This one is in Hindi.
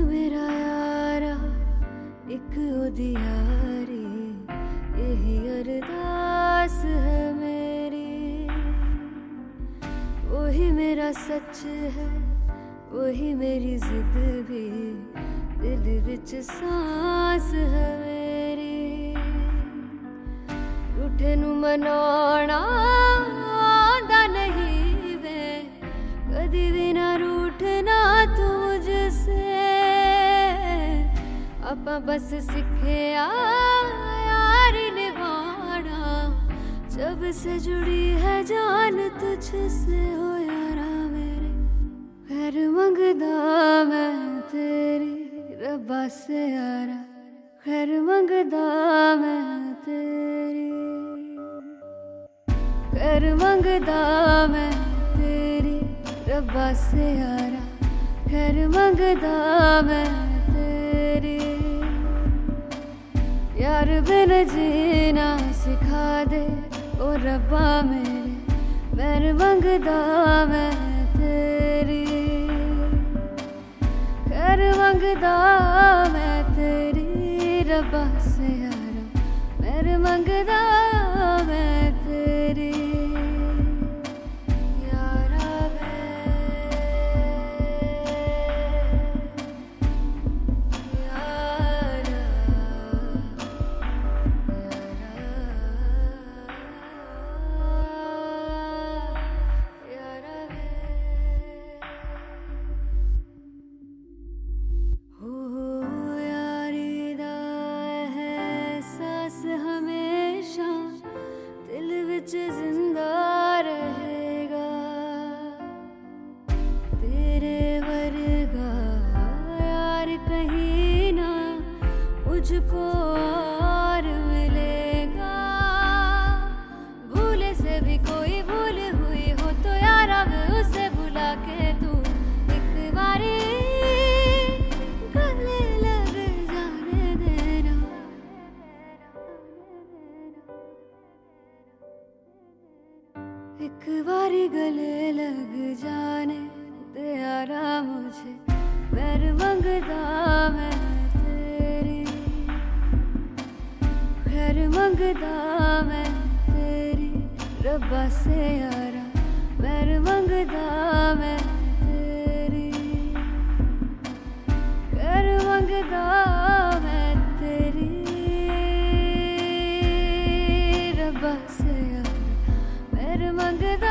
मेरा यारा एक उदियारी, यही अरदास है मेरी। वही मेरा सच है, वही मेरी जिद भी, दिल विच सांस है मेरी। रूठे नू मनाना आंदा नहीं वे, कदी भी ना रूठना तू मुझसे। आपा बस सीखे यारी निभाना, जब से जुड़ी है जान तुझसे हो यारा मेरे। खैर मंगदा मैं तेरी रब्बा से यारा, खैर मंगदा मैं तेरी। खैर मंगदा मैं तेरी रब्बा से यारा, खैर मंगदा मैं तेरी। यार बिन जीना सिखा दे ओ रब्बा मेरे, खैर मंगदा मैं तेरी। खैर मंगदा मैं तेरी रब्बा से यारा, खैर मंगदा मैं तेरी। यारा जिंदा रहेगा, तेरे वर्गा यार कहीं ना मुझको और मिलेगा। भूले से भी कोई भूल हुई हो तो यारा मैं उसे भुला के तू एक बारी गले लग जाने देना। एक बारी गले लग जाने दे यारा मुझे, खैर मंगदा मैं तेरी। खैर मंगदा मैं तेरी रब्बा से यारा, खैर मंगदा मैं तेरी। खैर मंगदा मैं तेरी रब्बा से यारा, खैर मंगदा